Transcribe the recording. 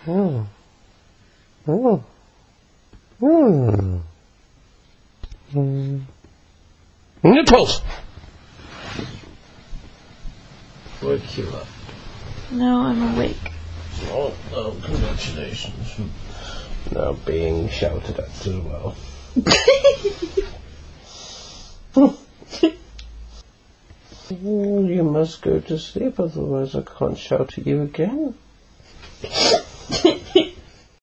Mm. Mm. Mm. Mm. Nipples! Wake you up. No, I'm awake. Oh, congratulations. Now being shouted at as well. You must go to sleep, otherwise I can't shout at you again.